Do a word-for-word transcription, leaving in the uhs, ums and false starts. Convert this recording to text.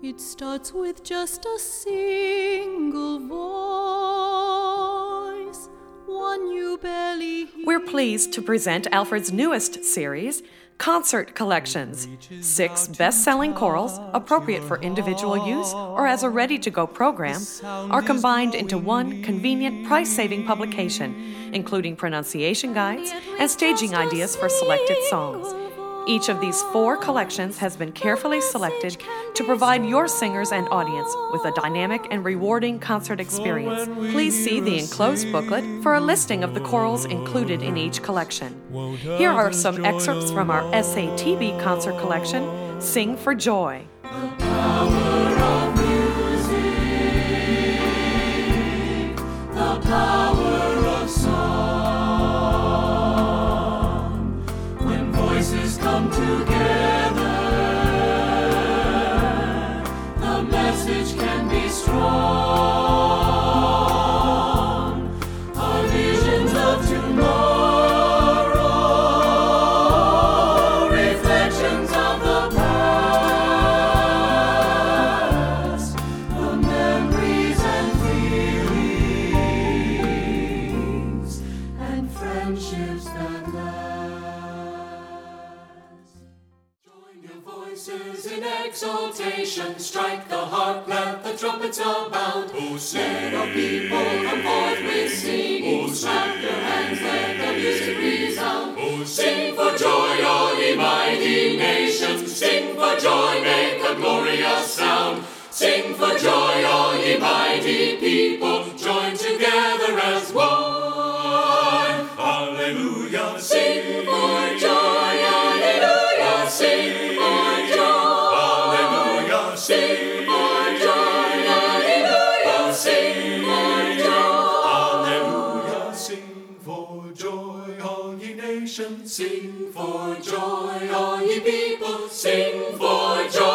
It starts with just a single voice, one you barely hear. We're pleased to present Alfred's newest series, Concert Collections. Six best-selling chorals, appropriate for individual use or as a ready-to-go program, are combined into one convenient, price-saving publication, including pronunciation guides and staging ideas for selected songs. Each of these four collections has been carefully selected to provide your singers and audience with a dynamic and rewarding concert experience. Please see the enclosed booklet for a listing of the chorals included in each collection. Here are some excerpts from our S A T B concert collection, Sing for Joy. The power of music, the power of song, when voices come together, the message can be strong. Our visions of tomorrow, reflections of the past, the memories and feelings, and friendships that last. Join your voices in exaltation, strike the harp, let the trumpets abound. Oh, let our people come forth with singing, clap your hands, let the music resound. Oh, sing for joy, all ye mighty nations, sing for joy, make a glorious sound. Sing for joy, all ye mighty people, join together as one. Hallelujah, sing for joy, hallelujah, sing for joy. Hallelujah, sing for joy, hallelujah, sing for joy. Hallelujah, sing for joy, all ye nations, sing for joy, all ye people, sing for joy.